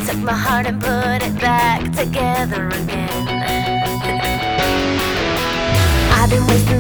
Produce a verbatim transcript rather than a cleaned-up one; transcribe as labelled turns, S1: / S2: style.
S1: took my heart and put it back together again. I've been wasting